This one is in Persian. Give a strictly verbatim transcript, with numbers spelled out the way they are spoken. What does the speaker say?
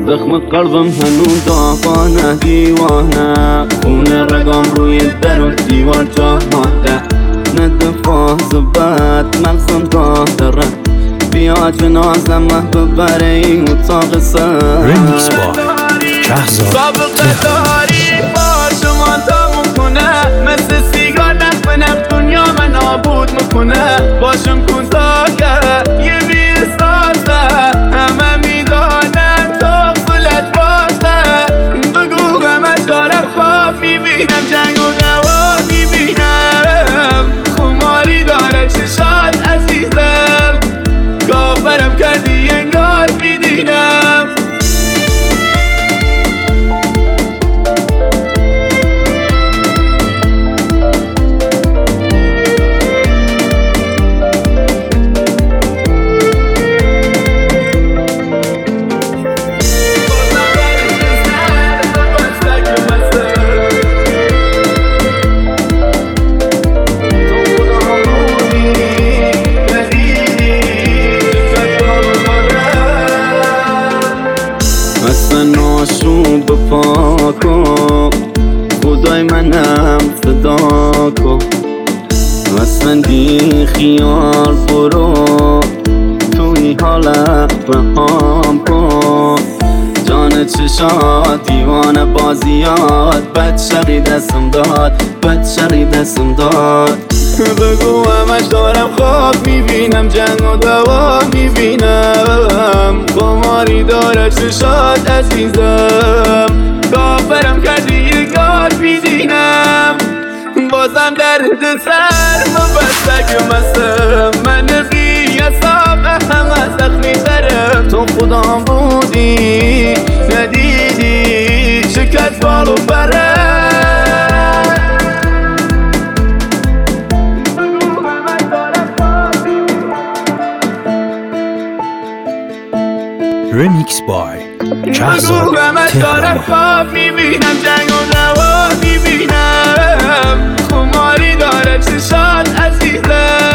زخم قلبم هنوز داغانه دیوانه، خون رگام روی در و دیوار جا مانده. نه دفاع زبط مغزم داره، بیا جنازم محبوب بره این اتاق سر. رمیکس با شهزاد داری با شما تموم کنه، مثل سیگار نخونم دنیا من نابود میکنه. باشم کن تا یه بیر سازه، همه میدانم تو خلت بازه. بگو همه دارم خواب میبینم، جنگ و دوا میبینم. خماری داره چشات عزیزم، کافرم کردی انگار میدینم. ناشون بپا کن، خدای منم صدا کن. اصلا بی خیال برو، توی حالت رهام کن. جان چشات دیوانه بازیات، بد شقی دستم داد، بد شقی دستم داد. بگو همش دارم خواب میبینم، جنگ و دوا میبینم. خماری داره چشات عزیزم، کافرم کردی یه گار میدینم. بازم درد سر مبستک مسم، من بی حساب همه زخمی ترم. تو خودم بودی ندیدی شکت بالو بره. رمیکس بای شهزاد بگو همه دارم خواب میبینم، جنگ و دوا میبینم. خماری داره چشات عزیزم،